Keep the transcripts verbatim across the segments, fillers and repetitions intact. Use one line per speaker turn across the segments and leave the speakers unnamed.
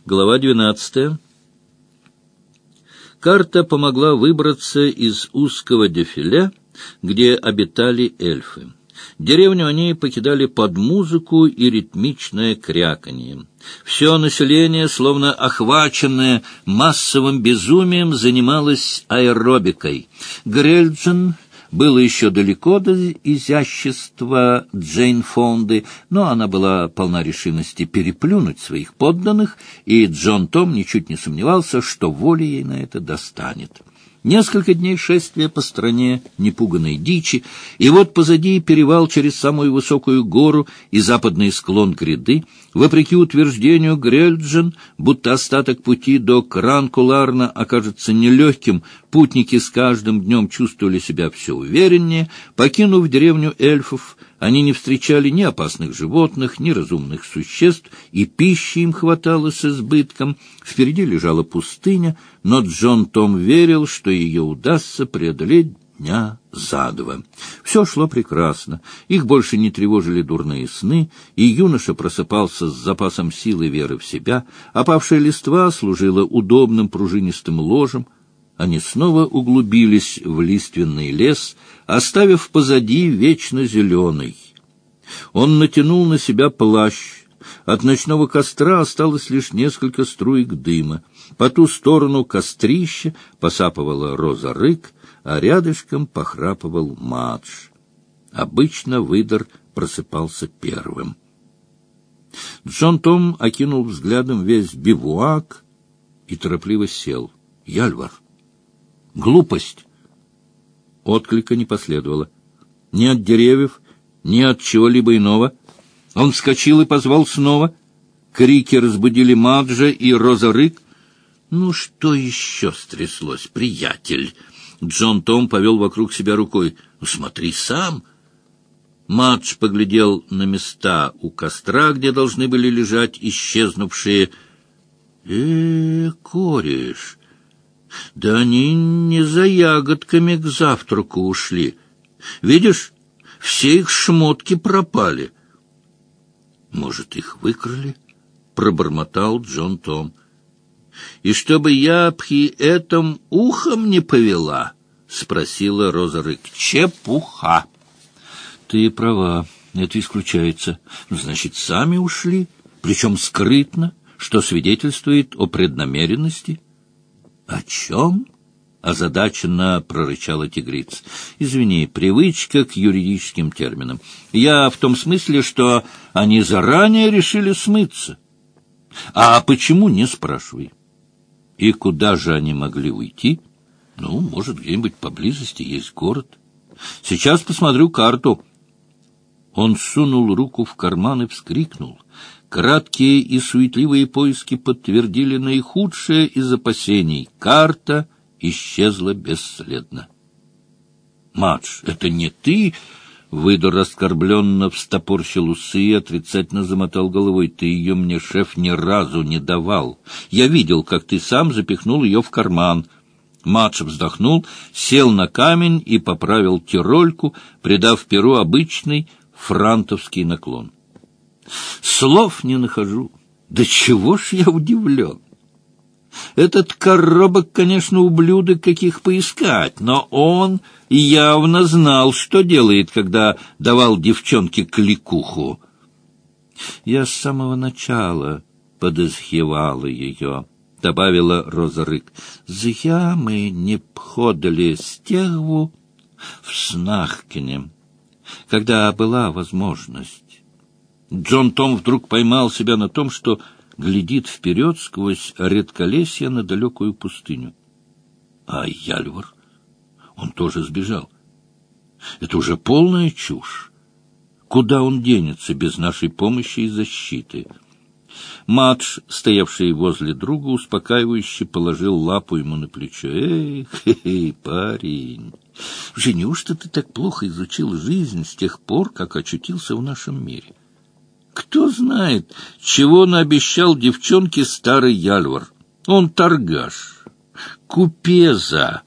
Глава двенадцатая. Карта помогла выбраться из узкого дефиле, где обитали эльфы. Деревню они покидали под музыку и ритмичное кряканье. Все население, словно охваченное массовым безумием, занималось аэробикой. Грельджин было еще далеко до изящества Джейн Фонды, но она была полна решимости переплюнуть своих подданных, и Джон Том ничуть не сомневался, что воли ей на это достанет. Несколько дней шествия по стране непуганной дичи, и вот позади перевал через самую высокую гору и западный склон гряды. Вопреки утверждению Грельджин, будто остаток пути до Кранкуларна окажется нелегким, путники с каждым днем чувствовали себя все увереннее. Покинув деревню эльфов, они не встречали ни опасных животных, ни разумных существ, и пищи им хватало с избытком. Впереди лежала пустыня, но Джон Том верил, что ее удастся преодолеть дня за два. Все шло прекрасно, их больше не тревожили дурные сны, и юноша просыпался с запасом силы и веры в себя. Опавшая листва служила удобным пружинистым ложем. Они снова углубились в лиственный лес, оставив позади вечно зеленый. Он натянул на себя плащ. От ночного костра осталось лишь несколько струек дыма. По ту сторону кострища посапывала Роза Рык, а рядышком похрапывал Мадж. Обычно выдр просыпался первым. Джон Том окинул взглядом весь бивуак и торопливо сел. Яльвар. Глупость. Отклика не последовало. Ни от деревьев, ни от чего-либо иного. Он вскочил и позвал снова. Крики разбудили Маджа и Роза Рык. «Ну что еще стряслось, приятель?» Джон Том повел вокруг себя рукой. «Ну, смотри сам». Мадж поглядел на места у костра, где должны были лежать исчезнувшие. «Э, кореш, да они не за ягодками к завтраку ушли. Видишь, все их шмотки пропали». «Может, их выкрали?» — пробормотал Джон Том. «И чтобы я при этом ухом не повела?» — спросила Роза Рык. «Чепуха!» «Ты права, это исключается. Значит, сами ушли, причем скрытно, что свидетельствует о преднамеренности». «О чем?» — озадаченно прорычала тигрица. «Извини, привычка к юридическим терминам. Я в том смысле, что они заранее решили смыться. А почему, не спрашивай. И куда же они могли уйти? Ну, может, где-нибудь поблизости есть город. Сейчас посмотрю карту». Он сунул руку в карман и вскрикнул. Краткие и суетливые поиски подтвердили наихудшее из опасений. Карта исчезла бесследно. «Мадж, это не ты?» — выдор оскорбленно встопорщил усы и отрицательно замотал головой. «Ты ее мне, шеф, ни разу не давал. Я видел, как ты сам запихнул ее в карман». Мадж вздохнул, сел на камень и поправил тирольку, придав перу обычный франтовский наклон. «Слов не нахожу. Да чего ж я удивлен! Этот коробок, конечно, ублюдок, каких поискать, но он явно знал, что делает, когда давал девчонке кликуху. Я с самого начала подозревала ее», — добавила Роза Рык. «Зря мы не подали стерву в снах к ним, когда была возможность». Джон Том вдруг поймал себя на том, что глядит вперед сквозь редколесье на далекую пустыню. А Яльвар? Он тоже сбежал. Это уже полная чушь. Куда он денется без нашей помощи и защиты? Мадж, стоявший возле друга, успокаивающе положил лапу ему на плечо. «Эй, хе-хей, парень, уже неужто ты так плохо изучил жизнь с тех пор, как очутился в нашем мире? Кто знает, чего наобещал девчонке старый Яльвар? Он торгаш, купеза.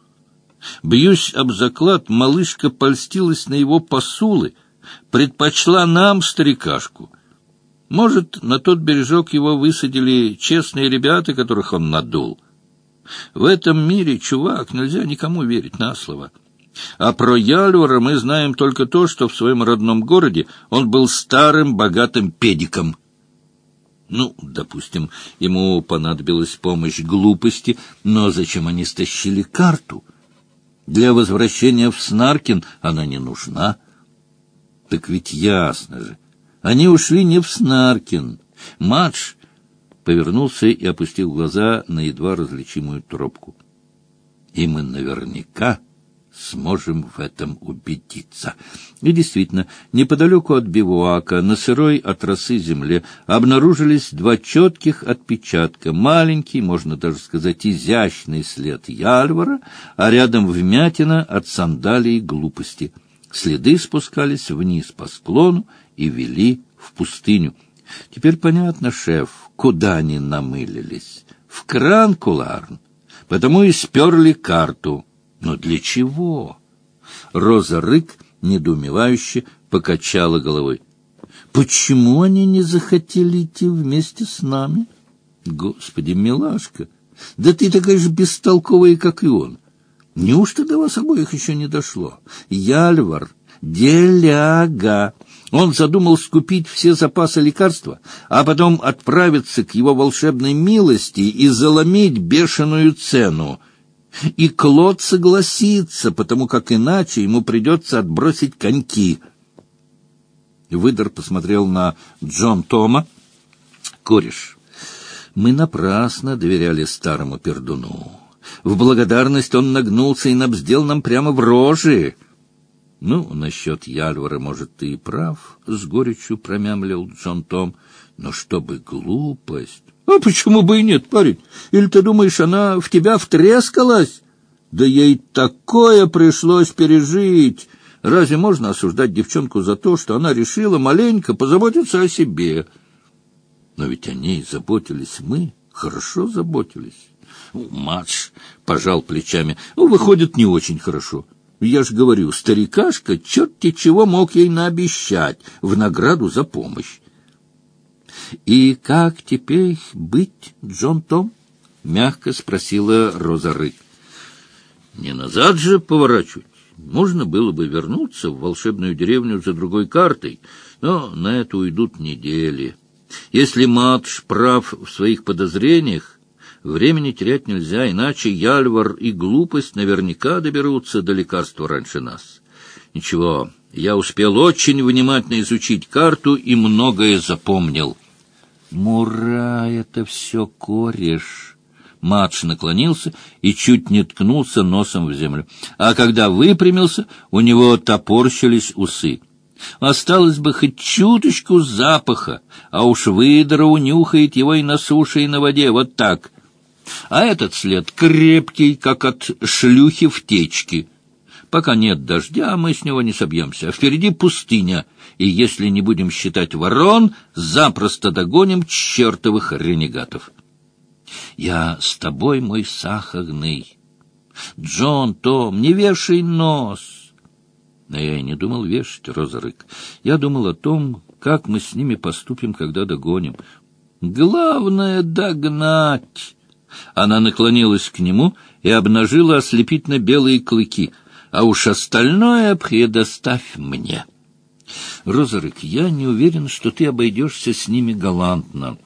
Бьюсь об заклад, малышка польстилась на его посулы, предпочла нам старикашку. Может, на тот бережок его высадили честные ребята, которых он надул. В этом мире, чувак, нельзя никому верить на слово. А про Яльвара мы знаем только то, что в своем родном городе он был старым богатым педиком. Ну, допустим, ему понадобилась помощь глупости, но зачем они стащили карту? Для возвращения в Снаркин она не нужна. Так ведь ясно же. Они ушли не в Снаркин. Мадж повернулся и опустил глаза на едва различимую тропку. И мы наверняка сможем в этом убедиться. И действительно, неподалеку от бивуака, на сырой от росы земле, обнаружились два четких отпечатка. Маленький, можно даже сказать, изящный след Яльвара, а рядом вмятина от сандалий глупости. Следы спускались вниз по склону и вели в пустыню. Теперь понятно, шеф, куда они намылились. В Кранкуларн. Потому и сперли карту. Но для чего? Роза Рык недоумевающе покачала головой. Почему они не захотели идти вместе с нами? Господи, милашка, да ты такая же бестолковая, как и он. Неужто до вас обоих еще не дошло? Яльвар — деляга. Он задумал скупить все запасы лекарства, а потом отправиться к его волшебной милости и заломить бешеную цену. И Клод согласится, потому как иначе ему придется отбросить коньки. Выдор посмотрел на Джон Тома. Кореш, мы напрасно доверяли старому пердуну. В благодарность он нагнулся и набздел нам прямо в рожи. Ну, насчет Яльвара, может, ты и прав, — с горечью промямлил Джон Том. Но чтобы глупость... А почему бы и нет, парень? Или ты думаешь, она в тебя втрескалась? Да ей такое пришлось пережить. Разве можно осуждать девчонку за то, что она решила маленько позаботиться о себе? Но ведь о ней заботились мы, хорошо заботились. Мадж пожал плечами. Ну, выходит, не очень хорошо. Я ж говорю, старикашка черт-те чего мог ей наобещать в награду за помощь. «И как теперь быть, Джон Том?» — мягко спросила Роза Рык. «Не назад же поворачивать. Можно было бы вернуться в волшебную деревню за другой картой, но на это уйдут недели. Если Мадж прав в своих подозрениях, времени терять нельзя, иначе Яльвар и глупость наверняка доберутся до лекарства раньше нас. Ничего, я успел очень внимательно изучить карту и многое запомнил». «Мура, это все кореш!» Мадж наклонился и чуть не ткнулся носом в землю. А когда выпрямился, у него топорщились усы. Осталось бы хоть чуточку запаха, а уж выдра унюхает его и на суше, и на воде, вот так. А этот след крепкий, как от шлюхи в течке. Пока нет дождя, мы с него не собьемся, а впереди пустыня, и если не будем считать ворон, запросто догоним чертовых ренегатов. Я с тобой, мой сахарный. Джон Том, не вешай нос. Но я и не думал вешать, Роза Рык. Я думал о том, как мы с ними поступим, когда догоним. Главное — догнать. Она наклонилась к нему и обнажила ослепительно белые клыки. А уж остальное предоставь мне. Роза Рык, я не уверен, что ты обойдешься с ними галантно.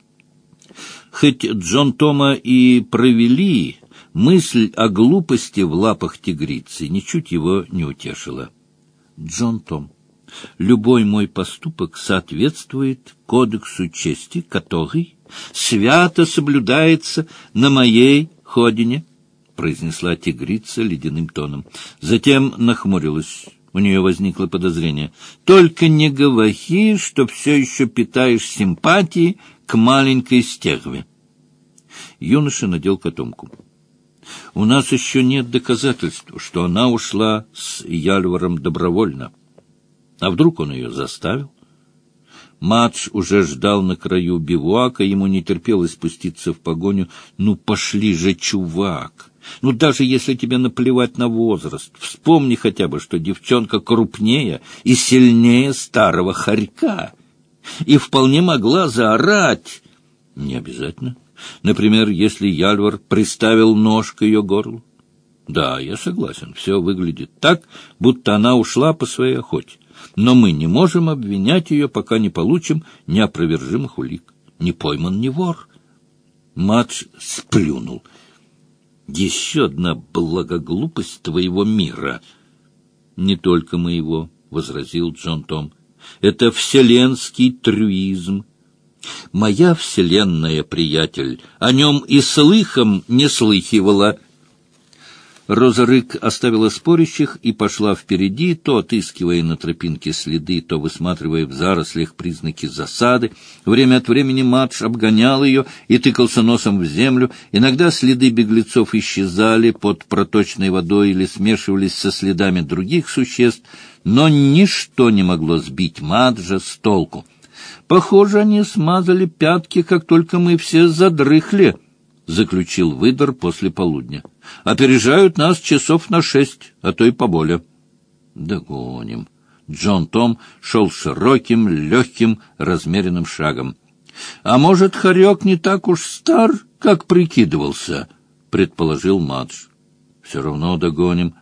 Хоть Джон Тома и провели, мысль о глупости в лапах тигрицы ничуть его не утешила. Джон Том, любой мой поступок соответствует кодексу чести, который свято соблюдается на моей ходине, — произнесла тигрица ледяным тоном. Затем нахмурилась. У нее возникло подозрение. — Только не говори, что все еще питаешь симпатии к маленькой стерве. Юноша надел котомку. — У нас еще нет доказательств, что она ушла с Яльваром добровольно. А вдруг он ее заставил? Мадж уже ждал на краю бивуака, ему не терпелось спуститься в погоню. Ну, пошли же, чувак! Ну, даже если тебе наплевать на возраст, вспомни хотя бы, что девчонка крупнее и сильнее старого хорька. и вполне могла заорать. Не обязательно. Например, если Яльвар приставил нож к ее горлу. Да, я согласен, все выглядит так, будто она ушла по своей охоте. Но мы не можем обвинять ее, пока не получим неопровержимых улик. Не пойман, не вор. Мадж сплюнул. Еще одна благоглупость твоего мира. Не только моего, — возразил Джон Том. Это вселенский трюизм. Моя вселенная, приятель, о нем и слыхом не слыхивала. Роза Рык оставила спорящих и пошла впереди, то отыскивая на тропинке следы, то высматривая в зарослях признаки засады. Время от времени Мадж обгонял ее и тыкался носом в землю. Иногда следы беглецов исчезали под проточной водой или смешивались со следами других существ, но ничто не могло сбить Маджа с толку. «Похоже, они смазали пятки, как только мы все задрыхли», — заключил выдор после полудня. «Опережают нас часов на шесть, а то и поболее». «Догоним». Джон Том шел широким, легким, размеренным шагом. «А может, хорек не так уж стар, как прикидывался?» — предположил Мадж. «Все равно догоним»,